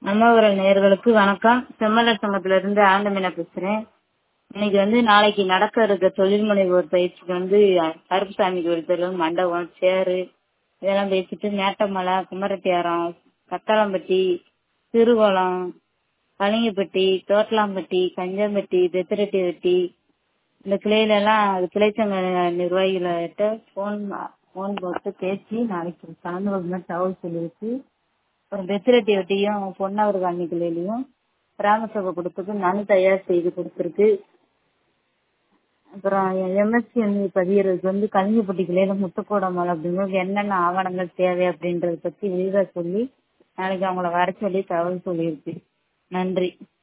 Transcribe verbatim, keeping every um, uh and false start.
நம்மவரல் நேயர்களுக்கு வணக்கம். செம்மலர் சங்கத்துல இருந்து ஆனந்தமீனா பேசுறேன். இன்னைக்கு வந்து நாளைக்கு நடக்க இருக்க தொழில் முனைவோர் பயிற்சிக்கு வந்து கருப்புசாமி கோயில் மண்டபம் சேரு இதெல்லாம் பேசிட்டு மேட்டமலை, குமரட்டியாரம், கத்தாளம்பட்டி, திருவளம், கலிங்கப்பட்டி, தோட்டலாம்பட்டி, கஞ்சம்பட்டி, பெத்திரெட்டிவெட்டி இந்த கிளையில எல்லாம் கிளைச்சங்க நிர்வாகிகள்கிட்ட போன் போன் போட்டு பேசி நாளைக்கு கலந்து கொள்ள தகவல் சொல்லியிருக்கு. அப்புறம் பெத்திரெட்டி வெட்டியும் பொன்னாவர் காலனி கிளையிலையும் கிராம சபை கொடுத்துக்கு மனு தயார் செய்து கொடுத்துருக்கு. அப்புறம் எம்எஸ்சி பதியறதுக்கு வந்து கலிங்கப்பட்டி கிளையில முத்துக்கூடமல் அப்படிங்கிறது என்னென்ன ஆவணங்கள் தேவை அப்படின்றத பத்தி விரிவாக சொல்லி நாளைக்கு அவங்கள வர சொல்லி தகவல் சொல்லியிருக்கு. நன்றி.